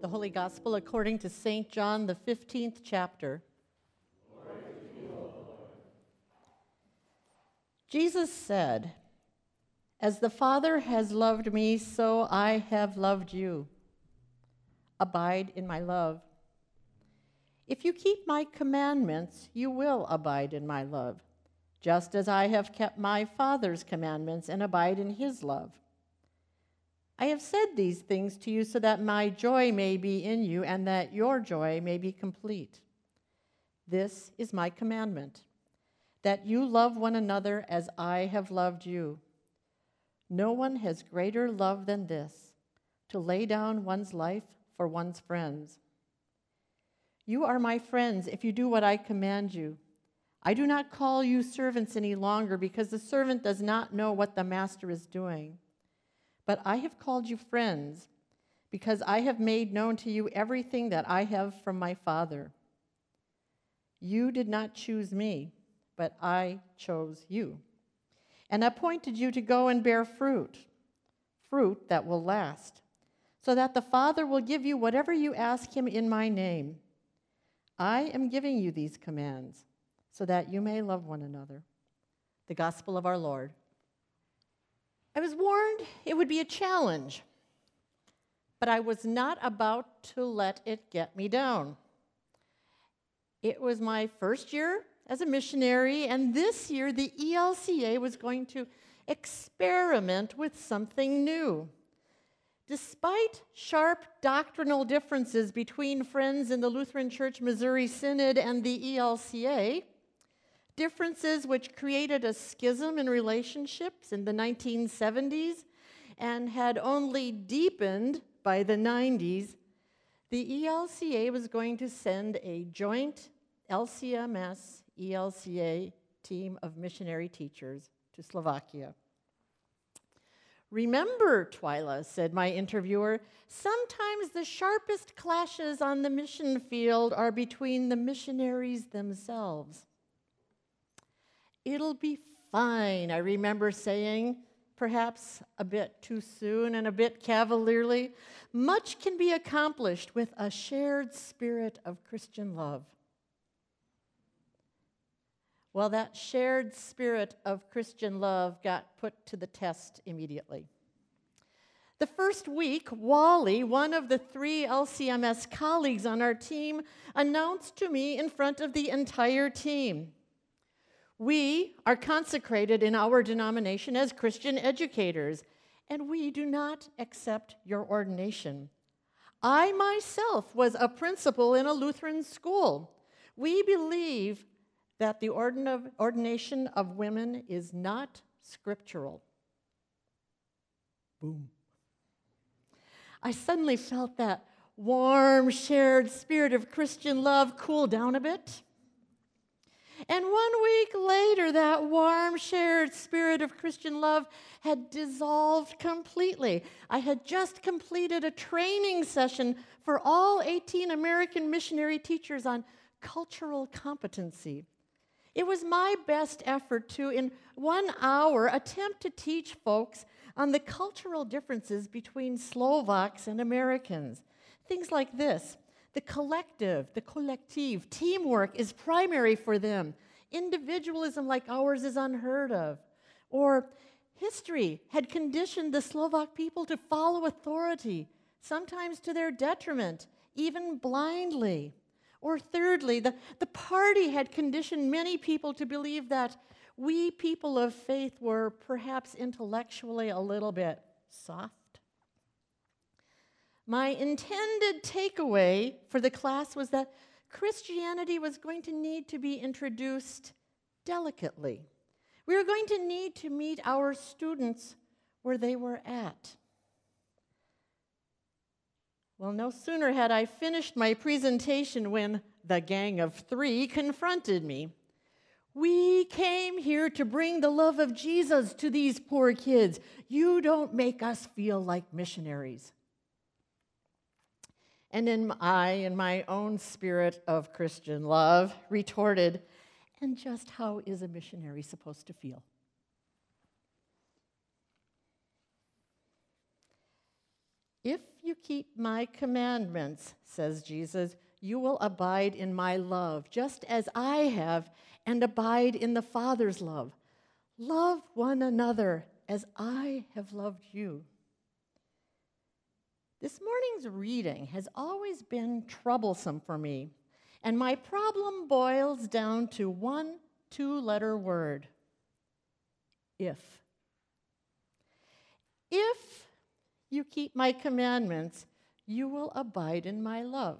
The Holy Gospel according to St. John, the 15th chapter. Jesus said, "As the Father has loved me, so I have loved you. Abide in my love. If you keep my commandments, you will abide in my love, just as I have kept my Father's commandments and abide in his love. I have said these things to you so that my joy may be in you and that your joy may be complete. This is my commandment, that you love one another as I have loved you. No one has greater love than this, to lay down one's life for one's friends. You are my friends if you do what I command you. I do not call you servants any longer, because the servant does not know what the master is doing. But I have called you friends, because I have made known to you everything that I have from my Father. You did not choose me, but I chose you, and appointed you to go and bear fruit that will last, so that the Father will give you whatever you ask him in my name. I am giving you these commands, so that you may love one another." The Gospel of our Lord. I was warned it would be a challenge, but I was not about to let it get me down. It was my first year as a missionary, and this year the ELCA was going to experiment with something new. Despite sharp doctrinal differences between friends in the Lutheran Church Missouri Synod and the ELCA, differences which created a schism in relationships in the 1970s and had only deepened by the 90s, the ELCA was going to send a joint LCMS-ELCA team of missionary teachers to Slovakia. "Remember, Twyla," said my interviewer, "sometimes the sharpest clashes on the mission field are between the missionaries themselves." "It'll be fine," I remember saying, perhaps a bit too soon and a bit cavalierly. "Much can be accomplished with a shared spirit of Christian love." Well, that shared spirit of Christian love got put to the test immediately. The first week, Wally, one of the 3 LCMS colleagues on our team, announced to me in front of the entire team, "We are consecrated in our denomination as Christian educators, and we do not accept your ordination. I myself was a principal in a Lutheran school. We believe that the ordination of women is not scriptural." Boom. I suddenly felt that warm, shared spirit of Christian love cool down a bit. And 1 week later, that warm, shared spirit of Christian love had dissolved completely. I had just completed a training session for all 18 American missionary teachers on cultural competency. It was my best effort to, in 1 hour, attempt to teach folks on the cultural differences between Slovaks and Americans. Things like this: the collective, the collective, teamwork is primary for them. Individualism like ours is unheard of. Or history had conditioned the Slovak people to follow authority, sometimes to their detriment, even blindly. Or thirdly, the party had conditioned many people to believe that we people of faith were perhaps intellectually a little bit soft. My intended takeaway for the class was that Christianity was going to need to be introduced delicately. We were going to need to meet our students where they were at. Well, no sooner had I finished my presentation when the gang of 3 confronted me. "We came here to bring the love of Jesus to these poor kids. You don't make us feel like missionaries." And then I, in my own spirit of Christian love, retorted, "And just how is a missionary supposed to feel?" If you keep my commandments, says Jesus, you will abide in my love, just as I have, and abide in the Father's love. Love one another as I have loved you. This morning's reading has always been troublesome for me, and my problem boils down to one two-letter word: if. If you keep my commandments, you will abide in my love.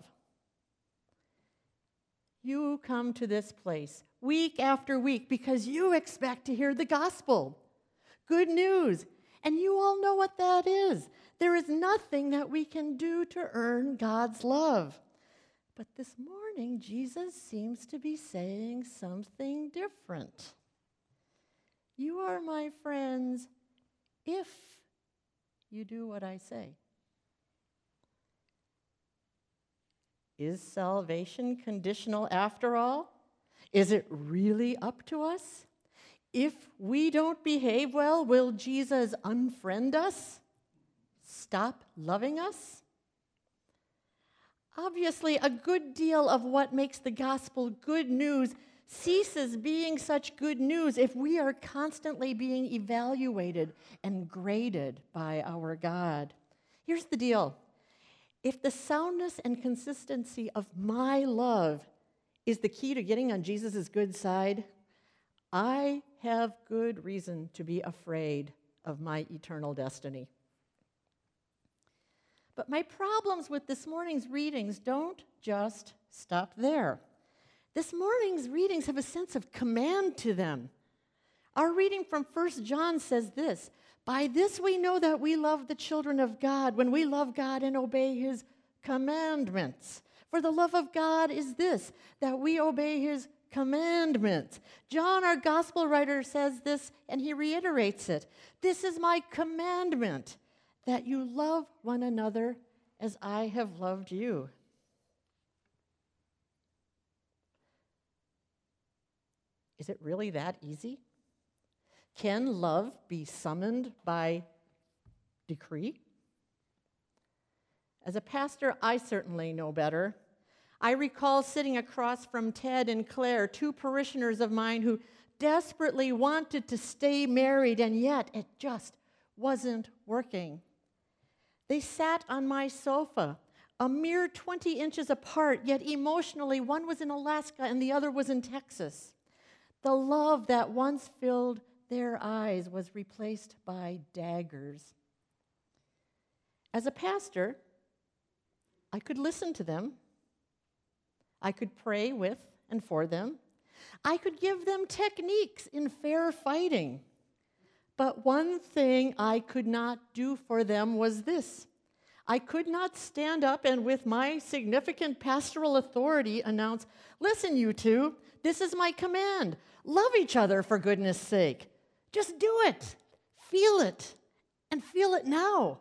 You come to this place week after week because you expect to hear the gospel, good news, and you all know what that is. There is nothing that we can do to earn God's love. But this morning, Jesus seems to be saying something different. You are my friends if you do what I say. Is salvation conditional after all? Is it really up to us? If we don't behave well, will Jesus unfriend us? Stop loving us? Obviously, a good deal of what makes the gospel good news ceases being such good news if we are constantly being evaluated and graded by our God. Here's the deal. If the soundness and consistency of my love is the key to getting on Jesus' good side, I have good reason to be afraid of my eternal destiny. But my problems with this morning's readings don't just stop there. This morning's readings have a sense of command to them. Our reading from 1 John says this: by this we know that we love the children of God, when we love God and obey his commandments. For the love of God is this, that we obey his commandments. John, our gospel writer, says this, and he reiterates it. This is my commandment, that you love one another as I have loved you. Is it really that easy? Can love be summoned by decree? As a pastor, I certainly know better. I recall sitting across from Ted and Claire, two parishioners of mine who desperately wanted to stay married, and yet it just wasn't working. They sat on my sofa, a mere 20 inches apart, yet emotionally, one was in Alaska and the other was in Texas. The love that once filled their eyes was replaced by daggers. As a pastor, I could listen to them. I could pray with and for them. I could give them techniques in fair fighting. But one thing I could not do for them was this. I could not stand up and with my significant pastoral authority announce, listen, you two, this is my command. Love each other for goodness sake. Just do it, and feel it now.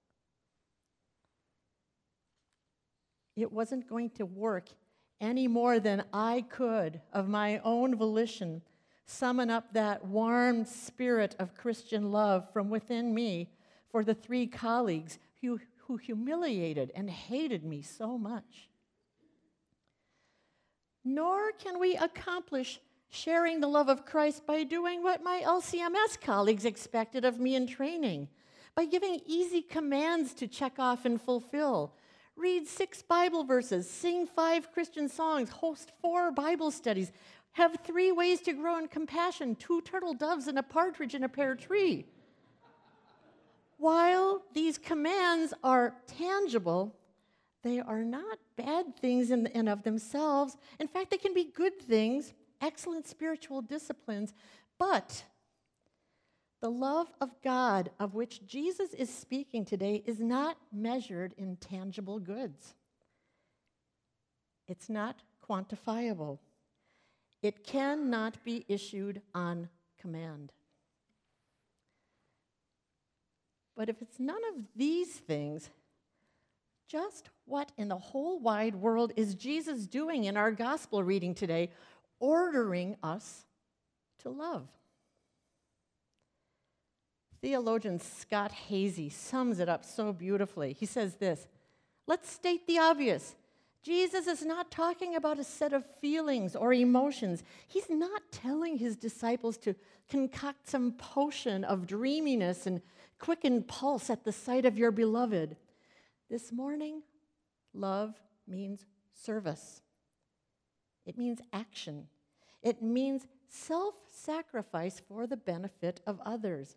It wasn't going to work any more than I could, of my own volition, summon up that warm spirit of Christian love from within me for the three colleagues who humiliated and hated me so much. Nor can we accomplish sharing the love of Christ by doing what my LCMS colleagues expected of me in training, by giving easy commands to check off and fulfill. Read 6 Bible verses, sing 5 Christian songs, host 4 Bible studies, have 3 ways to grow in compassion, 2 turtle doves and a partridge in a pear tree. While these commands are tangible, they are not bad things in and of themselves. In fact, they can be good things, excellent spiritual disciplines, but the love of God of which Jesus is speaking today is not measured in tangible goods. It's not quantifiable. It cannot be issued on command. But if it's none of these things, just what in the whole wide world is Jesus doing in our gospel reading today, ordering us to love? Theologian Scott Hazy sums it up so beautifully. He says this: let's state the obvious. Jesus is not talking about a set of feelings or emotions. He's not telling his disciples to concoct some potion of dreaminess and quicken pulse at the sight of your beloved. This morning, love means service. It means action. It means self-sacrifice for the benefit of others.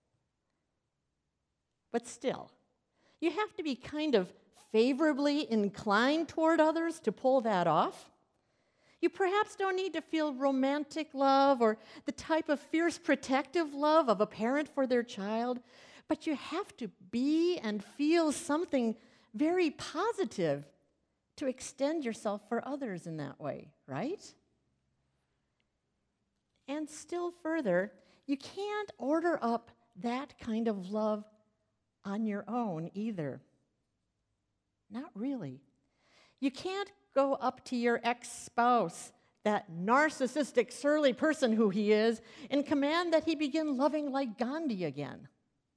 But still, you have to be kind of favorably inclined toward others to pull that off. You perhaps don't need to feel romantic love or the type of fierce protective love of a parent for their child, but you have to be and feel something very positive to extend yourself for others in that way, right? And still further, you can't order up that kind of love on your own either. Not really. You can't go up to your ex-spouse, that narcissistic, surly person who he is, and command that he begin loving like Gandhi again.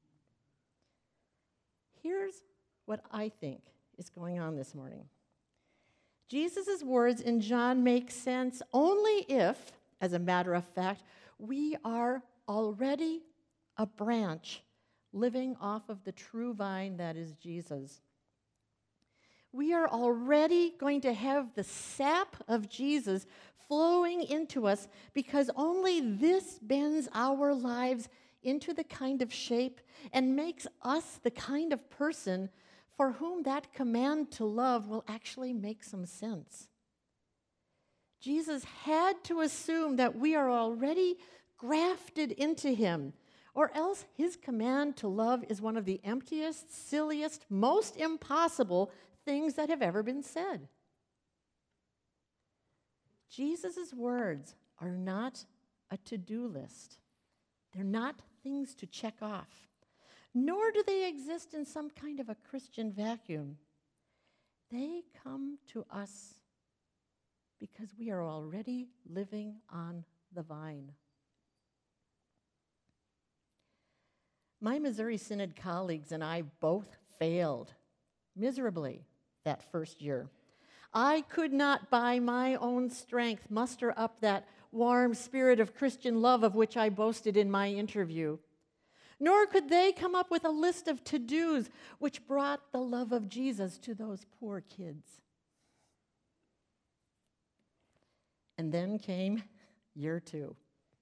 Here's what I think is going on this morning. Jesus' words in John make sense only if, as a matter of fact, we are already a branch living off of the true vine that is Jesus. We are already going to have the sap of Jesus flowing into us because only this bends our lives into the kind of shape and makes us the kind of person for whom that command to love will actually make some sense. Jesus had to assume that we are already grafted into him, or else his command to love is one of the emptiest, silliest, most impossible things that have ever been said. Jesus' words are not a to-do list. They're not things to check off, nor do they exist in some kind of a Christian vacuum. They come to us because we are already living on the vine. My Missouri Synod colleagues and I both failed miserably that first year. I could not, by my own strength, muster up that warm spirit of Christian love of which I boasted in my interview. Nor could they come up with a list of to-dos which brought the love of Jesus to those poor kids. And then came year 2.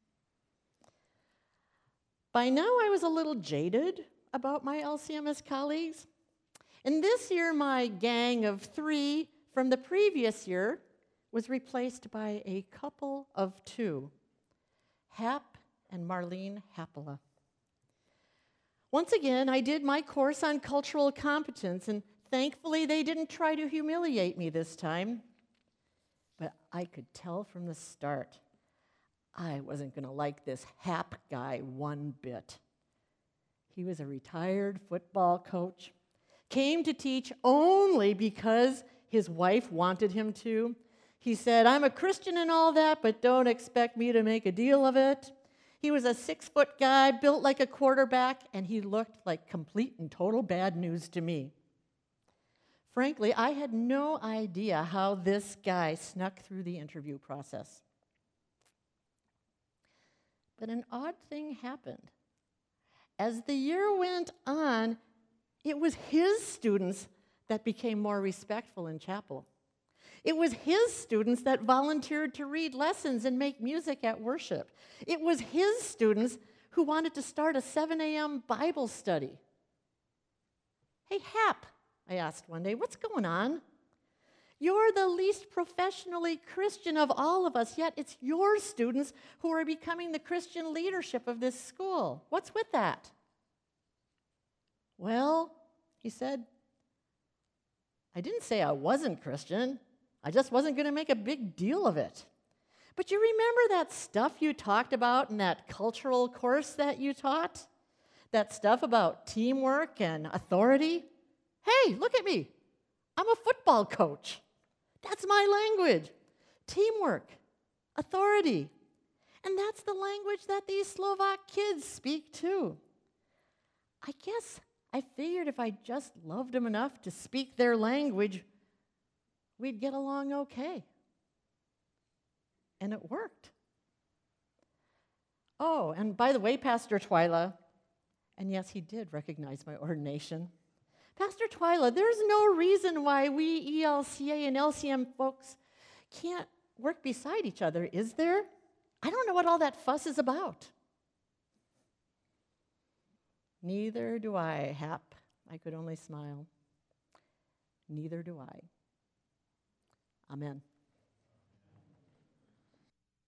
By now, I was a little jaded about my LCMS colleagues. And this year, my gang of 3 from the previous year was replaced by a couple of 2, Hap and Marlene Happala. Once again, I did my course on cultural competence, and thankfully, they didn't try to humiliate me this time. But I could tell from the start I wasn't going to like this Hap guy one bit. He was a retired football coach, came to teach only because his wife wanted him to. He said, "I'm a Christian and all that, but don't expect me to make a deal of it." He was a 6-foot guy, built like a quarterback, and he looked like complete and total bad news to me. Frankly, I had no idea how this guy snuck through the interview process. But an odd thing happened. As the year went on, it was his students that became more respectful in chapel. It was his students that volunteered to read lessons and make music at worship. It was his students who wanted to start a 7 a.m. Bible study. "Hey, Hap," I asked one day, "what's going on? You're the least professionally Christian of all of us, yet it's your students who are becoming the Christian leadership of this school. What's with that?" "Well," he said, "I didn't say I wasn't Christian. I just wasn't going to make a big deal of it. But you remember that stuff you talked about in that cultural course that you taught? That stuff about teamwork and authority? Hey, look at me. I'm a football coach. That's my language. Teamwork, authority. And that's the language that these Slovak kids speak too. I guess I figured if I just loved them enough to speak their language, we'd get along okay. And it worked. Oh, and by the way, Pastor Twyla, and yes, he did recognize my ordination. Pastor Twyla, there's no reason why we ELCA and LCM folks can't work beside each other, is there? I don't know what all that fuss is about. Neither do I, Hap. I could only smile. Neither do I. Amen.